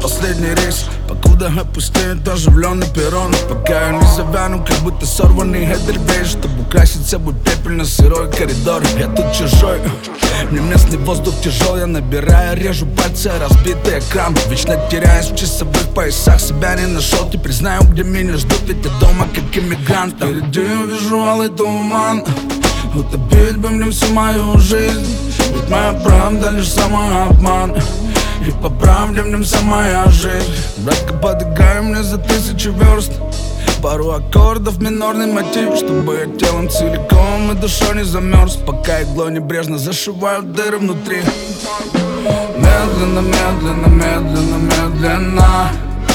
последний рейс, покуда опустеет оживленный перрон. Пока я не завяну, как будто сорванный эдельвейс, чтобы украсить собой пепельно-сырой коридор. Я тут чужой, мне местный воздух тяжел. Я набираю, режу пальцы, разбитый экран. Вечно теряюсь в часовых поясах, себя не нашел. Теперь знаю, где меня ждут, ведь я дома как иммигрант. Впереди я вижу алый туман, утопить бы мне всю мою жизнь. Ведь моя правда лишь самообман, и по правде в нем вся моя жизнь. Братка, подыграй мне за 1000 верст, пару аккордов, минорный мотив, чтобы я телом целиком и душой не замерз. Пока иглой небрежно зашивают дыры внутри. Медленно, медленно, медленно, медленно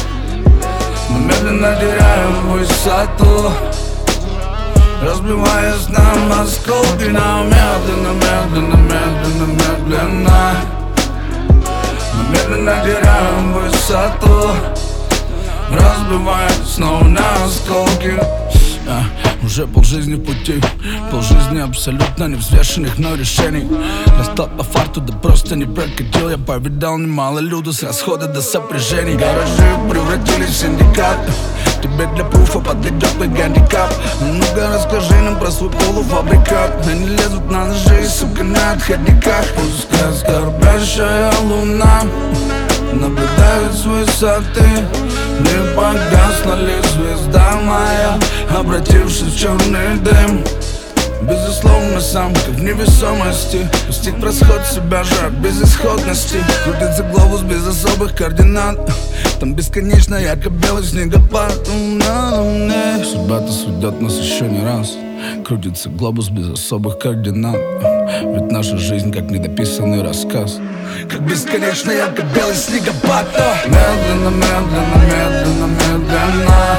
мы медленно теряем высоту, разбиваясь на осколки. Но медленно, медленно, медленно, медленно мы медленно теряем высоту, разбиваясь снова на осколки. Уже полжизни в пути, полжизни абсолютно невзвешенных мной решений. Расклад по фарту, да просто не прокатил. Я повидал немало люду с расхода до сопряжений. Гаражи превратились в синдикат, тебе для пруфа подойдет мой гандикап. Ну-ка расскажи нам про свой полуфабрикат. Они лезут на ножи, сука, на отходниках. Пускай скорбящая луна наблюдает с высоты. Не погасла ли звезда моя, обратившись в черный дым? Безусловно, сам, как в невесомости, пустить просход себя же от безысходности. Крутится глобус без особых координат, там бесконечно ярко-белый снегопад. Судьба-то сведет нас еще не раз. Крутится глобус без особых координат, ведь наша жизнь как недописанный рассказ, как бесконечно ярко-белый снегопад. Медленно, медленно, медленно, медленно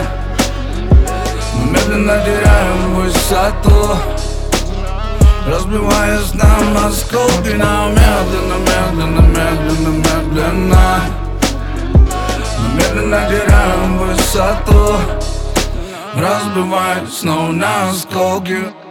мы медленно теряем высоту, разбиваясь на осколки. Но медленно, медленно, медленно, медленно мы медленно теряем высоту, разбиваясь снова на осколки.